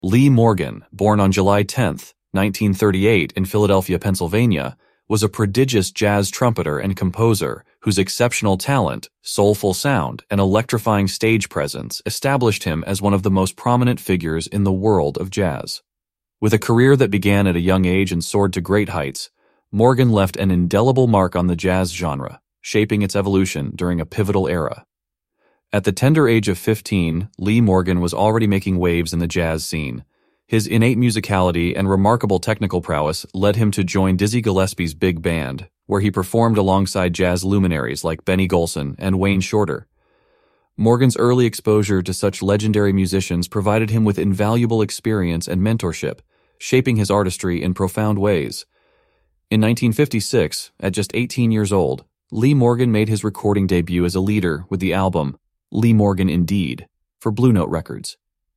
Lee Morgan, born on July 10, 1938 in Philadelphia, Pennsylvania, was a prodigious jazz trumpeter and composer whose exceptional talent, soulful sound, and electrifying stage presence established him as one of the most prominent figures in the world of jazz. With a career that began at a young age and soared to great heights, Morgan left an indelible mark on the jazz genre, shaping its evolution during a pivotal era. At the tender age of 15, Lee Morgan was already making waves in the jazz scene. His innate musicality and remarkable technical prowess led him to join Dizzy Gillespie's big band, where he performed alongside jazz luminaries like Benny Golson and Wayne Shorter. Morgan's early exposure to such legendary musicians provided him with invaluable experience and mentorship, shaping his artistry in profound ways. In 1956, at just 18 years old, Lee Morgan made his recording debut as a leader with the album Lee Morgan Indeed for Blue Note Records.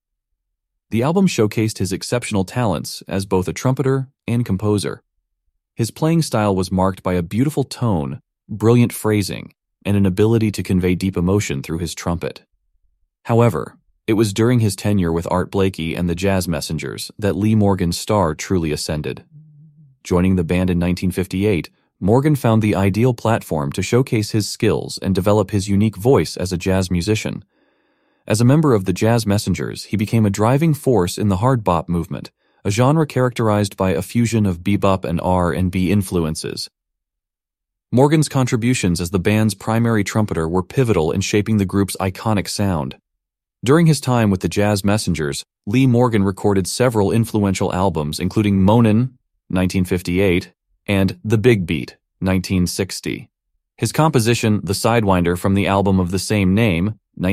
The album showcased his exceptional talents as both a trumpeter and composer. His playing style was marked by a beautiful tone, brilliant phrasing, and an ability to convey deep emotion through his trumpet. However, it was during his tenure with Art Blakey and the Jazz Messengers that Lee Morgan's star truly ascended. Joining the band in 1958, Morgan found the ideal platform to showcase his skills and develop his unique voice as a jazz musician. As a member of the Jazz Messengers, he became a driving force in the hard bop movement, a genre characterized by a fusion of bebop and R&B influences. Morgan's contributions as the band's primary trumpeter were pivotal in shaping the group's iconic sound. During his time with the Jazz Messengers, Lee Morgan recorded several influential albums, including Monin, 1958, and The Big Beat, 1960. His composition, The Sidewinder, from the album of the same name,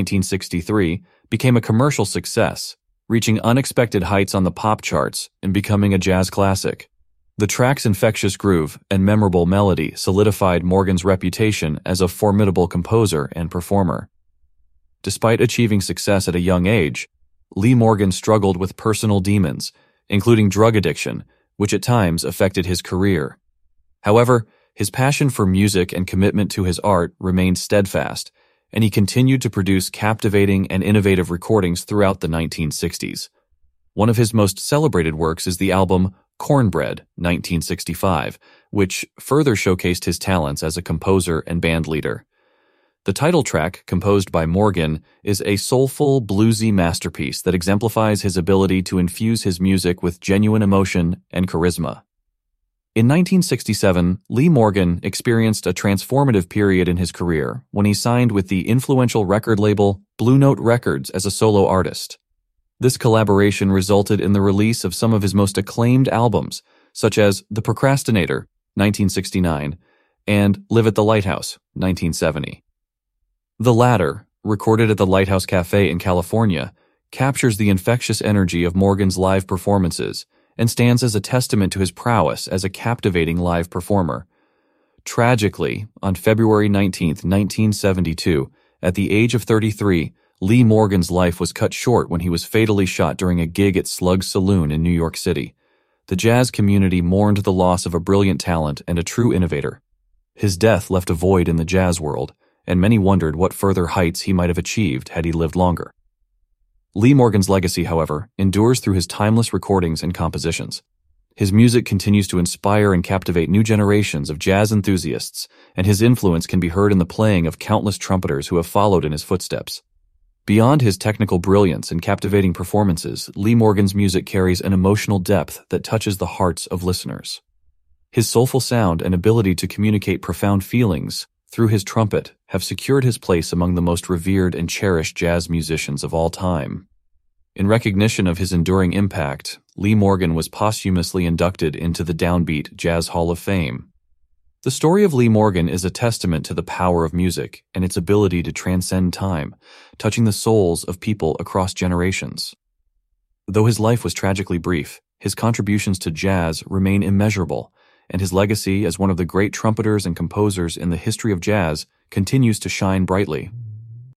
1963, became a commercial success, reaching unexpected heights on the pop charts and becoming a jazz classic. The track's infectious groove and memorable melody solidified Morgan's reputation as a formidable composer and performer. Despite achieving success at a young age, Lee Morgan struggled with personal demons, including drug addiction, which at times affected his career. However, his passion for music and commitment to his art remained steadfast, and he continued to produce captivating and innovative recordings throughout the 1960s. One of his most celebrated works is the album Cornbread, 1965, which further showcased his talents as a composer and band leader. The title track, composed by Morgan, is a soulful, bluesy masterpiece that exemplifies his ability to infuse his music with genuine emotion and charisma. In 1967, Lee Morgan experienced a transformative period in his career when he signed with the influential record label Blue Note Records as a solo artist. This collaboration resulted in the release of some of his most acclaimed albums, such as The Procrastinator, 1969, and Live at the Lighthouse, 1970. The latter, recorded at the Lighthouse Cafe in California, captures the infectious energy of Morgan's live performances and stands as a testament to his prowess as a captivating live performer. Tragically, on February 19, 1972, at the age of 33, Lee Morgan's life was cut short when he was fatally shot during a gig at Slug's Saloon in New York City. The jazz community mourned the loss of a brilliant talent and a true innovator. His death left a void in the jazz world, and many wondered what further heights he might have achieved had he lived longer. Lee Morgan's legacy, however, endures through his timeless recordings and compositions. His music continues to inspire and captivate new generations of jazz enthusiasts, and his influence can be heard in the playing of countless trumpeters who have followed in his footsteps. Beyond his technical brilliance and captivating performances, Lee Morgan's music carries an emotional depth that touches the hearts of listeners. His soulful sound and ability to communicate profound feelings through his trumpet have secured his place among the most revered and cherished jazz musicians of all time. In recognition of his enduring impact, Lee Morgan was posthumously inducted into the Downbeat Jazz Hall of Fame. The story of Lee Morgan is a testament to the power of music and its ability to transcend time, touching the souls of people across generations. Though his life was tragically brief, his contributions to jazz remain immeasurable, and his legacy as one of the great trumpeters and composers in the history of jazz continues to shine brightly.